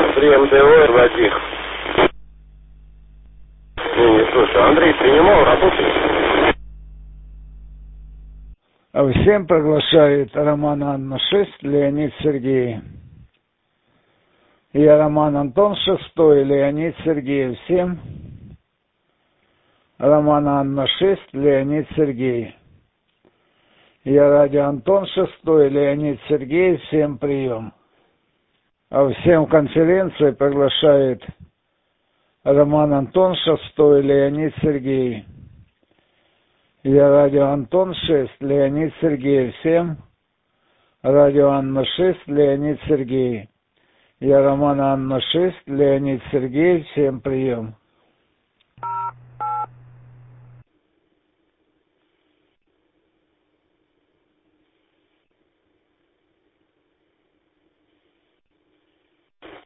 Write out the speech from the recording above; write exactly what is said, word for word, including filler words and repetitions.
Прием ТВ, Вадик. Не, не слышу. Андрей принимал, работает? А всем приглашает Роман Анна шесть, Леонид Сергей. Я Роман Антон шестой, Леонид Сергей. Всем Роман Анна шесть, Леонид Сергей. Я Радио Антон шестой, Леонид Сергей. Всем прием. А всем конференции приглашает Роман Антон шестой, Леонид Сергей. Я Радио Антон шесть, Леонид Сергей. Всем Радио Анна шесть, Леонид Сергей. Я Роман Анна шесть, Леонид Сергей. Всем прием.